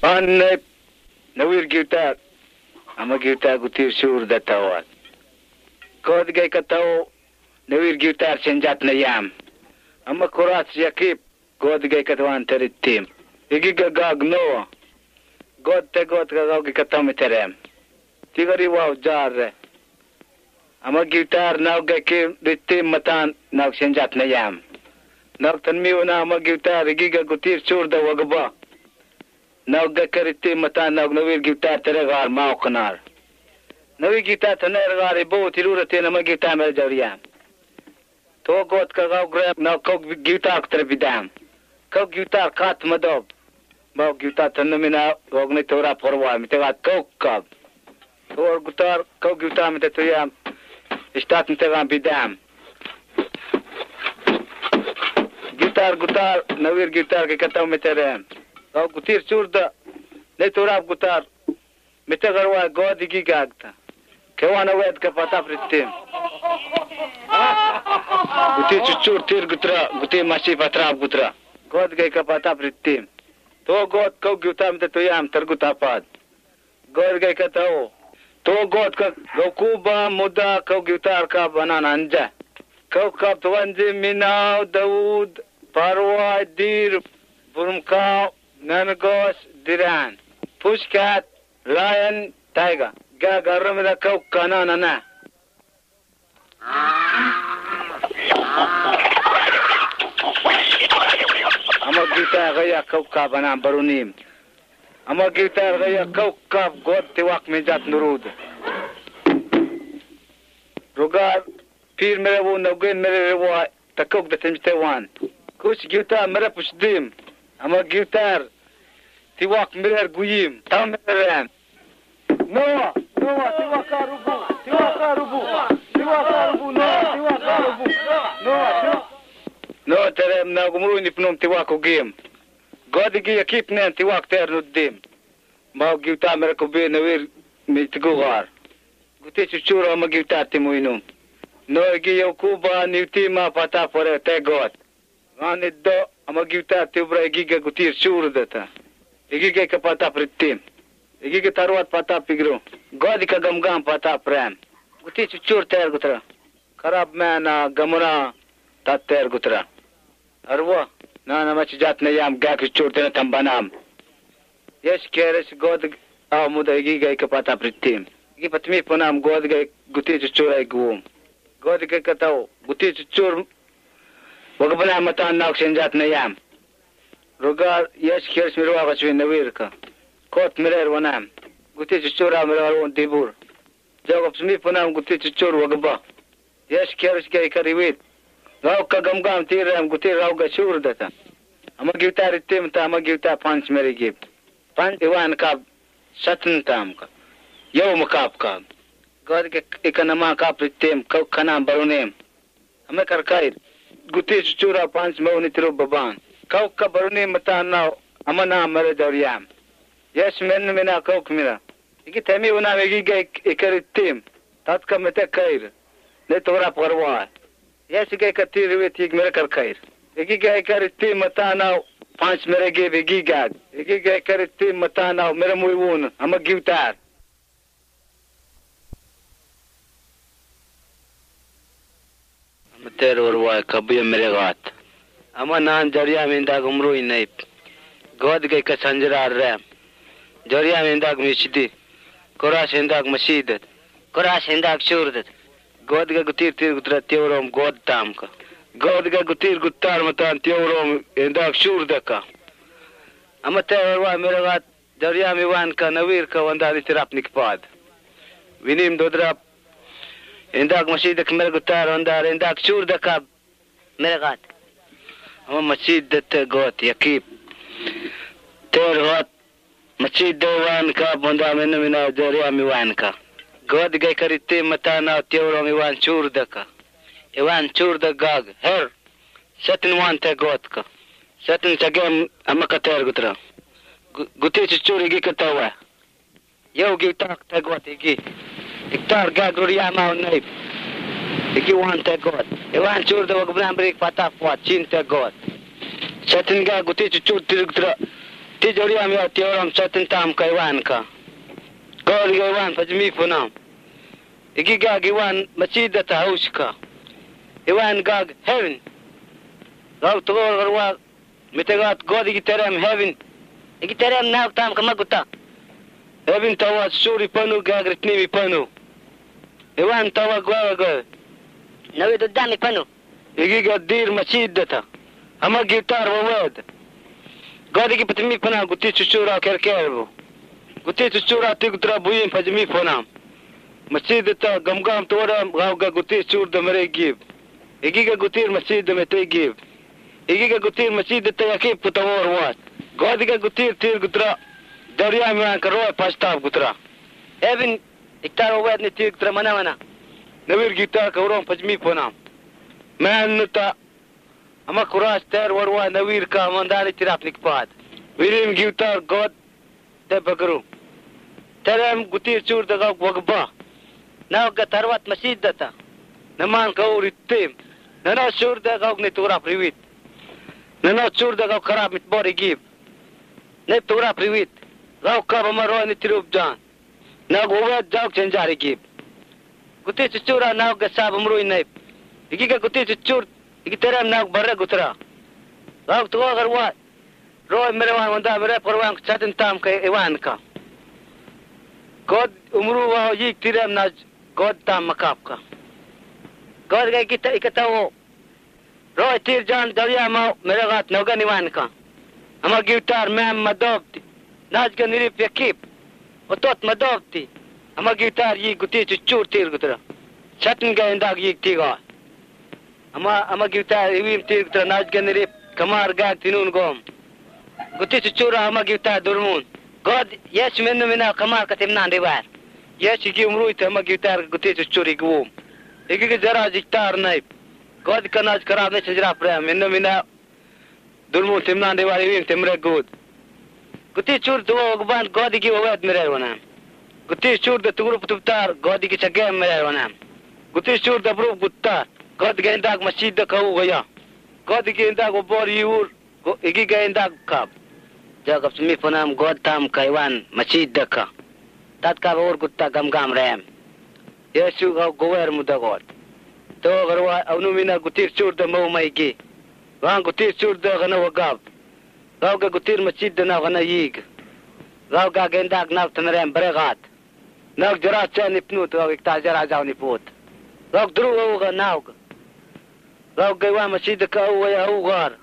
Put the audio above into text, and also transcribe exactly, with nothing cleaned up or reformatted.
Anne nawir gitar ama gitar gutir sur datawat. Kod gay kataw nawir gitar senjat na yam. Ama kurat yakip god gay katawan teritim. Igi gagag no. God te god gagag katam terem. Tigari wow jar. Ama gitar naw gay ke ritim matan naw senjat na yam. Naw tanmi una ama gitar igi gutir sur da wagba. Naw gakariti mata naw nawir gitar teregar mau kanar. Nawir gitar teregar ibo tirura te nama gitar mer jariya. To got ka gaw grab naw kog gitar terbidam. Kog gitar kat madob. Mau gitar tanamina wogni tora porwa mitega kog kab. Tor gitar kog gitar mite toya istat mitega bidam. Gitar gitar nawir gitar ke kataw meterem. Kau gutir surda, ne torab gutar, mete garwa god igi gagta. Kewana wed ka pata pritim. Gutir chuchur tir gutra, gutir masi patrab gutra. God gay ka pata pritim. To god kau gutam te toyam tergutapad. God gay ka tao. To god ka gokuba muda kau gutar ka banana anja. Kau kap tuanji minaw Daud parwa dir burmkau Nanagos Diran, Pushcat, Lion, Tiger, Gagaramida Kau Kanana. Ama gitar gaya kau kabana barunim. Ama gitar gaya kau kab god tiwak mejat nurud. Rugar pir mere wo nogen mere wo takok da temtewan. Kuch gitar mere pushdim. Ama gitar tiwak mirer guyim tam mirer no no tiwak karubu tiwak karubu tiwak karubu no tiwak karubu no no terem na gumru ni pnom tiwak guyim godigi yakip nen tiwak ter nudim ma gitar mer ko be nawir mitgugar guti chuchura ma gitar timuinu no gi yakuba nitima pata pore te god aniddo ama gitar tibra giga gutir shurdata giga ka pata pritim giga tarwat pata pigro god ka gamgam pata pram guti chuchur ter gutra kharab mana gamra tat ter gutra arwa na na mach jat na yam ga chuchur ter tambanam yes keres god amuda giga ka pata pritim gi patmi punam god ga guti chuchur ay gum god ka katao guti chuchur Wagabana matan nak senjat na yam. Rugar yes kers mirwa kaswin nawir ka. Kot mirer wanam. Guti chuchura mirer won dibur. Jagab smi punam guti chuchur wagaba. Yes kers kay kariwit. Raw ka gamgam tiram guti raw ga shur data. Ama gitar itim ta ama gitar punch mere gib. Punch iwan ka satn tam ka. Yaw makap ka. God ke ikanama ka pritim ka kanam barunem. Ama karkair. Guti chuchura panch mauni tiro baban. Kau ka baruni mata na amana mare daryam. Yes men mena kau kmira. Iki temi una megi ga ikaritim. Tat ka mete kair. Ne tora parwa. Yes ga katir wet ik mere kar kair. Iki ga ikaritim mata na panch mere ge begi ga. Iki ga ikaritim mata na mere muiwun ama gitar. Ter orwa kabiya mere gat ama nan jariya minda gumru inai god gay ka sanjra ram jariya minda gmishdi kora sendak masjidat kora sendak shurdat god ga gutir tir gutra teurom god tam ka god ga gutir gutar matan teurom endak shurdaka ama ter orwa mere gat jariya miwan ka nawir ka wanda tirap nikpad vinim dodra Indak masjid mer gutar ondar indak shur dakab mergat ama masjid det got yakip ter got masjid dewan ka bonda men mina jariya miwan ka god gay karite matana tewro miwan shur daka ewan shur dagag her satin wan te got ka satin sagem ama ka ter gutra guti churi gi katawa yow gi tak te got gi Iktar gaguriya mau naib. Iki wan te god. Ewan chur da wagabran break pata fuat chin te god. Satin ga guti chuchur tirgtra. ti jori am ya ti oram chatin tam kai wan ka gol ga wan fajmi funam igi ga gi wan masjid ta hauska iwan ga heaven gaw to garwa mitegat god igi terem heaven igi terem na tam ka maguta heaven tawa suri panu ga gritni mi panu iwan tawa gwa ga nawi do dami panu igi ga dir masjid ta ama gitar wawad god igi patmi pana guti chuchura kerkerbo guti chuchura ti gutra buyin fajmi funam masjid ta gamgam tora gaw ga guti chur da mere gib igi ga gutir masjid me te gib igi ga gutir masjid ta yakib putawar wat god ga gutir tir gutra darya me an karo pastab gutra even iktar wad ne tir gutra mana mana nawir gitar kawron fajmi funam man ta ama kuras ter warwa nawir ka mandari tirap nikpad wirim gitar god te bagru terem gutir chur da wagba naw ga tarwat masjid data naman ka uritim nana chur da gaw ne tura privit nana chur da gaw kharab mit bori gib ne tura privit gaw ka bamaro ne tirup jan na gowa jaw chenjari gib gutir chura naw ga sab amru ne igi ga gutir chur igi terem naw barra gutra gaw to garwa roy merewan wanda mere porwan chatin tam ka ewan ka god umru wa yik tirem na god tam makap ka god ga kita ikatawo roy tir jan darya ma mere gat noga niwan ka ama gitar mem madobti naj ga nirip yakip otot madobti ama gitar yi guti chuchur tir gutra chatin ga indag yik tiga ama ama gitar iwim tir gutra naj ga nirip kamar ga tinun gom guti chuchura ama gitar durmun god yes mennu mena kamar katimna ndibar yes gi umru ite ama gitar guti chuchuri gum igi ge jara gitar nay god kanaj karab ne chajra prem mennu mena durmun timna ndibar iwim timre god guti chur do ogban god gi wad mere wana guti chur da tugru puttar god gi chage mere wana guti chur da bru puttar god ge indak masjid da kau gaya god gi indak obor yur igi ge indak kap jagab sumi funam god tam kaiwan masjid da ka tat ka or gutta gam gam rem yesu ga gower muda god to garwa awnu mina gutir chur da mau mai gi wan gutir chur da gana wagab gaw ga gutir masjid da na gana yig gaw ga gendak na tanrem bregat nak jara chan ipnu to ik ta jara jaw ni put gaw dru ga naw gaw ga wa masjid ka wa ya ugar